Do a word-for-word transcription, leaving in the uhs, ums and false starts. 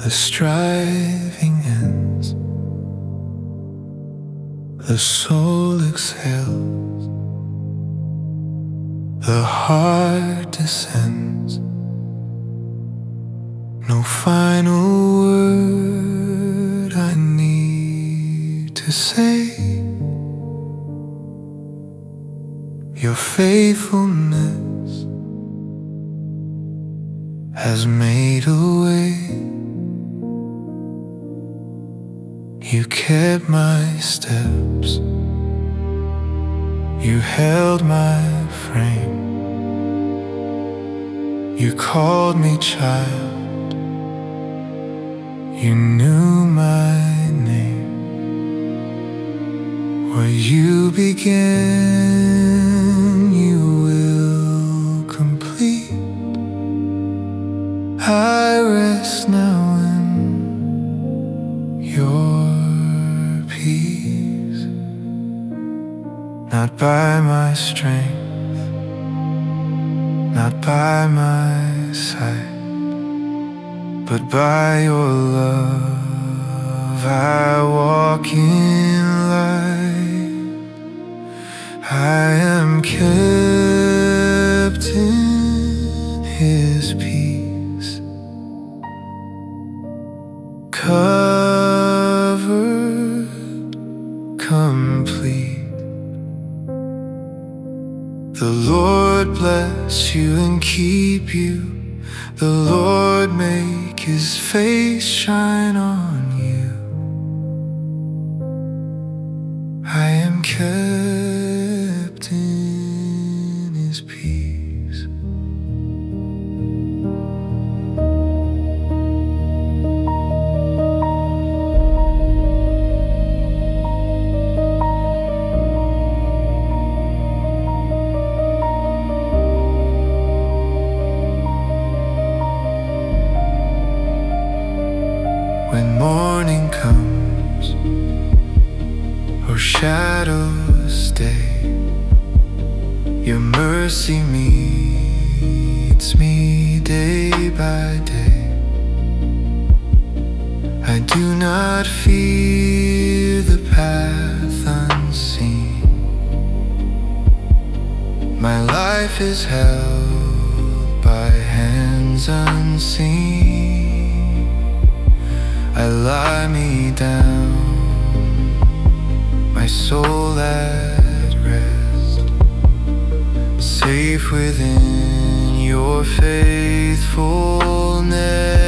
the striving ends, the soul exhales, the heart descends. No final word I need to say. Your faithfulness has made a way. You kept my steps, you held my frame, you called me child, you knew my name. Where you began, you will complete. I rest now in your peace. Not by my strength, not by my sight, but by your love I walk in light. I am kept in His peace, covered, complete. The Lord bless you and keep you. The Lord make His face shine on you. I am kept in His peace. When morning comes or shadows stay, your mercy meets me day by day. I do not fear the path unseen. My life is held by hands unseen. I lie me down, my soul at rest, safe within your faithfulness.